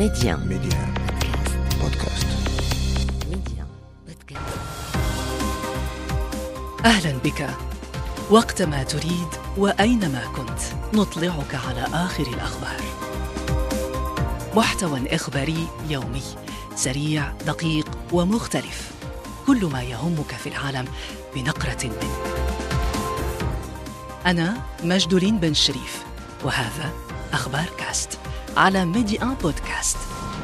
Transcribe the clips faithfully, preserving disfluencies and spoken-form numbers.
ميديان ميديان بودكاست. ميديان بودكاست. أهلا بك. وقتما تريد وأينما كنت نطلعك على آخر الأخبار. محتوى إخباري يومي سريع دقيق ومختلف، كل ما يهمك في العالم بنقرة منه. أنا مجدولين بن شريف، وهذا أخبار كاست على ميديان بودكاست.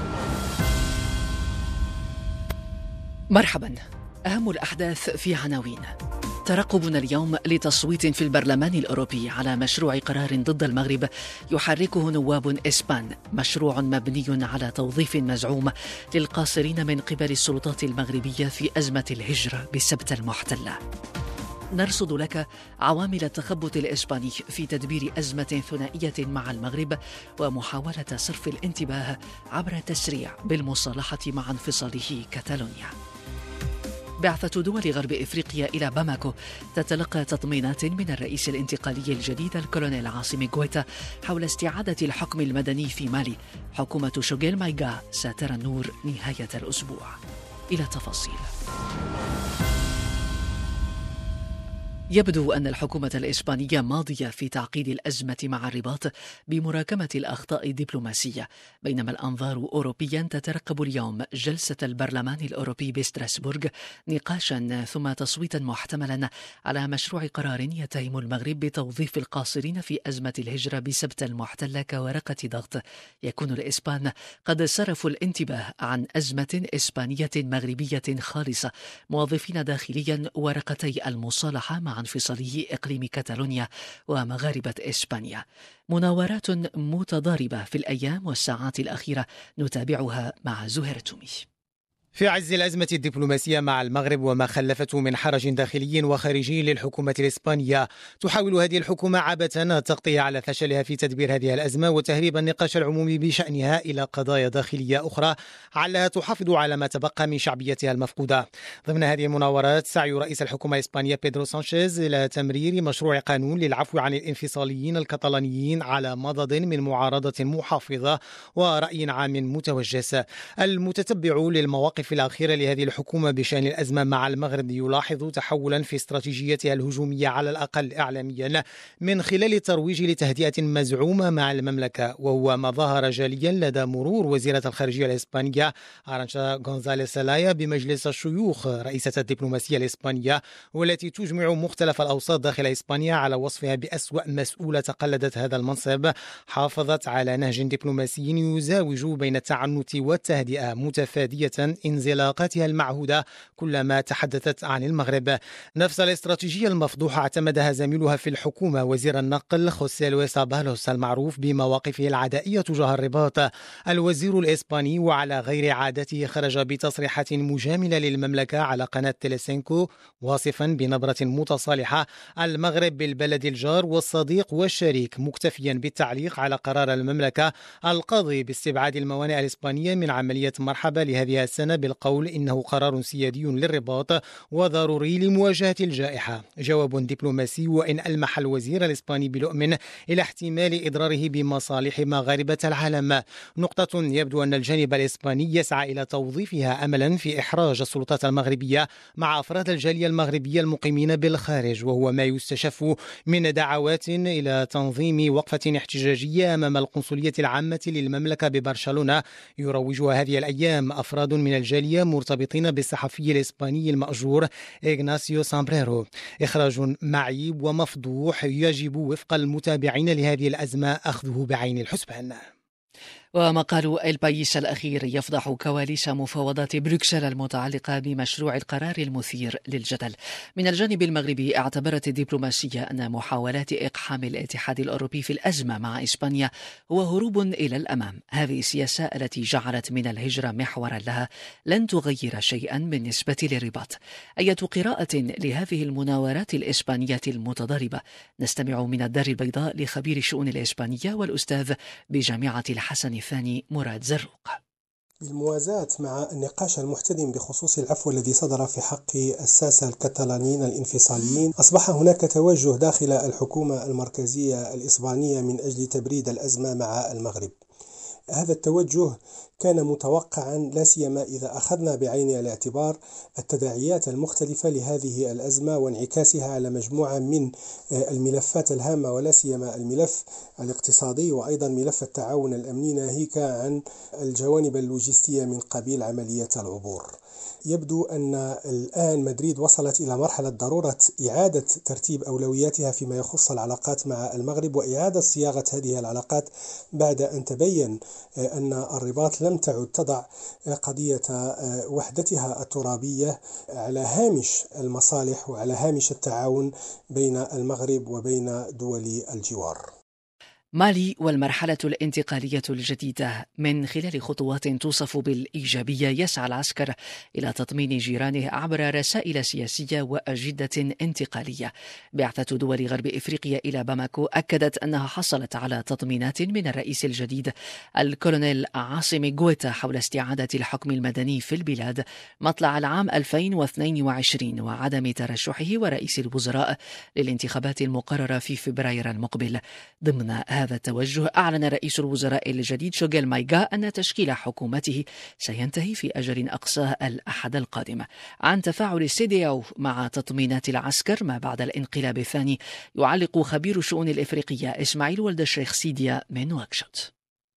مرحبا. أهم الأحداث في عناوين. ترقبنا اليوم لتصويت في البرلمان الأوروبي على مشروع قرار ضد المغرب يحركه نواب إسبان، مشروع مبني على توظيف مزعوم للقاصرين من قبل السلطات المغربية في أزمة الهجرة بسبت المحتلة. نرصد لك عوامل التخبط الإسباني في تدبير أزمة ثنائية مع المغرب ومحاولة صرف الانتباه عبر تسريع بالمصالحة مع انفصاله كاتالونيا. بعثة دول غرب إفريقيا إلى باماكو تتلقى تطمينات من الرئيس الانتقالي الجديد الكولونيل عاصم غويتا حول استعادة الحكم المدني في مالي. حكومة شوغيل مايغا سترى النور نهاية الأسبوع. إلى تفاصيل. يبدو أن الحكومة الإسبانية ماضية في تعقيد الأزمة مع الرباط بمراكمة الأخطاء الدبلوماسية، بينما الأنظار أوروبيا تترقب اليوم جلسة البرلمان الأوروبي بستراسبورغ نقاشا ثم تصويتا محتملا على مشروع قرار يتهم المغرب بتوظيف القاصرين في أزمة الهجرة بسبت المحتلة كورقة ضغط. يكون الإسبان قد صرفوا الانتباه عن أزمة إسبانية مغربية خالصة، موظفين داخليا ورقتي المصالحة مع انفصاله إقليم كاتالونيا ومغاربة إسبانيا. مناورات متضاربة في الأيام والساعات الأخيرة نتابعها مع زهير تومي. في عز الأزمة الدبلوماسية مع المغرب وما خلفته من حرج داخلي وخارجي للحكومة الإسبانية، تحاول هذه الحكومة عبثا التغطية على فشلها في تدبير هذه الأزمة وتهريب النقاش العمومي بشأنها إلى قضايا داخلية أخرى علها تحافظ على ما تبقى من شعبيتها المفقودة. ضمن هذه المناورات سعي رئيس الحكومة الإسبانية بيدرو سانشيز إلى تمرير مشروع قانون للعفو عن الانفصاليين الكتالونيين على مضض من معارضة محافظة ورأي عام متوجس. المتتبع للمواقف في الأخيرة لهذه الحكومة بشأن الأزمة مع المغرب يلاحظ تحولا في استراتيجيتها الهجومية على الأقل إعلاميا من خلال الترويج لتهدئة مزعومة مع المملكة، وهو ما ظهر جاليا لدى مرور وزيرة الخارجية الإسبانية أرانشا غونزاليس سلايا بمجلس الشيوخ رئيسة الدبلوماسية الإسبانية، والتي تجمع مختلف الأوساط داخل إسبانيا على وصفها بأسوأ مسؤولة تقلدت هذا المنصب. حافظت على نهج دبلوماسي يزاوج بين التعنت والتهدئة، متفادية انزلاقاتها المعهودة كلما تحدثت عن المغرب. نفس الاستراتيجية المفضوحة اعتمدها زميلها في الحكومة وزير النقل خوسيه لويس ابالوس المعروف بمواقفه العدائية تجاه الرباط. الوزير الإسباني وعلى غير عادته خرج بتصريحات مجاملة للمملكة على قناة تيليسينكو، واصفا بنبرة متصالحة المغرب بالبلد الجار والصديق والشريك، مكتفيا بالتعليق على قرار المملكة القاضي باستبعاد الموانئ الإسبانية من عملية مرحبا لهذه السنة بالقول إنه قرار سيادي للرباط وضروري لمواجهة الجائحة. جواب دبلوماسي، وإن ألمح الوزير الإسباني بلؤم إلى احتمال إضراره بمصالح مغاربة العالم. نقطة يبدو أن الجانب الإسباني يسعى إلى توظيفها أملا في إحراج السلطات المغربية مع أفراد الجالية المغربية المقيمين بالخارج، وهو ما يستشف من دعوات إلى تنظيم وقفة احتجاجية أمام القنصلية العامة للمملكة ببرشلونة يروجها هذه الأيام أفراد من الجالية مرتبطين بالصحفي الإسباني المأجور إغناسيو سامبريرو. إخراج معيب ومفضوح يجب وفق المتابعين لهذه الأزمة أخذه بعين الحسبان. ومقال البايس الأخير يفضح كواليس مفاوضات بروكسل المتعلقة بمشروع القرار المثير للجدل. من الجانب المغربي اعتبرت الدبلوماسية أن محاولات إقحام الاتحاد الأوروبي في الأزمة مع إسبانيا هو هروب إلى الأمام. هذه السياسة التي جعلت من الهجرة محورا لها لن تغير شيئا بالنسبة للرباط. أية قراءة لهذه المناورات الإسبانية المتضاربة؟ نستمع من الدار البيضاء لخبير الشؤون الإسبانية والأستاذ بجامعة الحسن الثاني مراد زروق. بالموازاة مع النقاش المحتدم بخصوص العفو الذي صدر في حق الساسة الكتالانيين الانفصاليين، أصبح هناك توجه داخل الحكومة المركزية الإسبانية من أجل تبريد الأزمة مع المغرب. هذا التوجه كان متوقعا، لا سيما إذا أخذنا بعين الاعتبار التداعيات المختلفة لهذه الأزمة وانعكاسها على مجموعة من الملفات الهامة، ولا سيما الملف الاقتصادي وأيضا ملف التعاون الأمني، ناهيك عن الجوانب اللوجستية من قبيل عملية العبور. يبدو أن الآن مدريد وصلت إلى مرحلة ضرورة إعادة ترتيب أولوياتها فيما يخص العلاقات مع المغرب وإعادة صياغة هذه العلاقات بعد أن تبين أن الرباط لم تعد تضع قضية وحدتها الترابية على هامش المصالح وعلى هامش التعاون بين المغرب وبين دول الجوار. مالي والمرحلة الانتقالية الجديدة. من خلال خطوات توصف بالإيجابية يسعى العسكر إلى تطمين جيرانه عبر رسائل سياسية وأجندة انتقالية. بعثة دول غرب إفريقيا إلى باماكو أكدت أنها حصلت على تطمينات من الرئيس الجديد الكولونيل عاصم غويتا حول استعادة الحكم المدني في البلاد مطلع العام ألفين واثنين وعشرين وعدم ترشحه ورئيس الوزراء للانتخابات المقررة في فبراير المقبل. ضمن هذا التوجه أعلن رئيس الوزراء الجديد شوغيل مايغا أن تشكيل حكومته سينتهي في أجل أقصاه الأحد القادم. عن تفاعل السي دي أو مع تطمينات العسكر ما بعد الانقلاب الثاني يعلق خبير الشؤون الإفريقية إسماعيل ولد الشيخ سيديا من نواكشوط.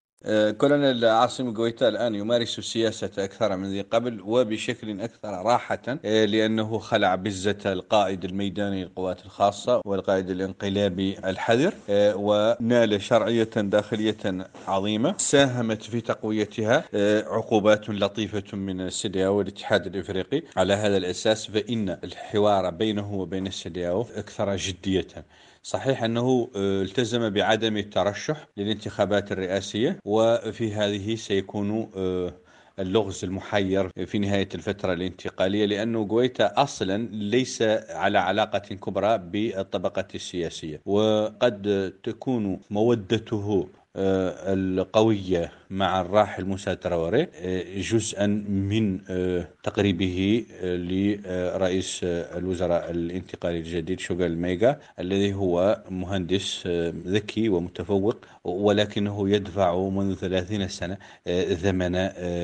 كولونيل عاصم غويتا الآن يمارس السياسة أكثر من ذي قبل وبشكل أكثر راحة، لأنه خلع بزة القائد الميداني للقوات الخاصة والقائد الانقلابي الحذر، ونال شرعية داخلية عظيمة ساهمت في تقويتها عقوبات لطيفة من السيدياو والاتحاد الإفريقي. على هذا الأساس فإن الحوار بينه وبين السيدياو أكثر جدية. صحيح أنه التزم بعدم الترشح للانتخابات الرئاسية، وفي هذه سيكون اللغز المحير في نهاية الفترة الانتقالية، لأنه غويتا أصلا ليس على علاقة كبرى بالطبقة السياسية، وقد تكون مودته القوية مع الراحل موسى تراوري جزءا من تقريبه لرئيس الوزراء الانتقالي الجديد شوغيل مايغا، الذي هو مهندس ذكي ومتفوق، ولكنه يدفع منذ ثلاثين سنة ثمن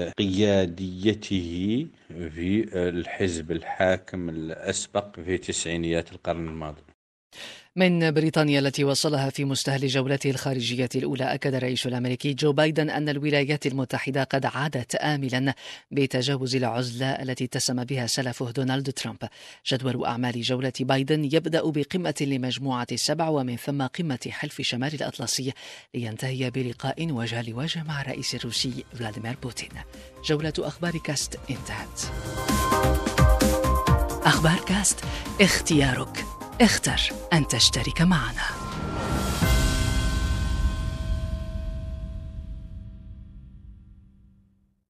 قياديته في الحزب الحاكم الأسبق في تسعينيات القرن الماضي. من بريطانيا التي وصلها في مستهل جولته الخارجية الأولى، أكد الرئيس الأمريكي جو بايدن أن الولايات المتحدة قد عادت آملا بتجاوز العزلة التي اتسم بها سلفه دونالد ترامب. جدول أعمال جولة بايدن يبدأ بقمة لمجموعة السبع ومن ثم قمة حلف شمال الأطلسي، لينتهي بلقاء وجه لوجه مع الرئيس الروسي فلاديمير بوتين. جولة أخبار كاست انتهت. أخبار كاست، اختيارك، اختر أن تشترك معنا.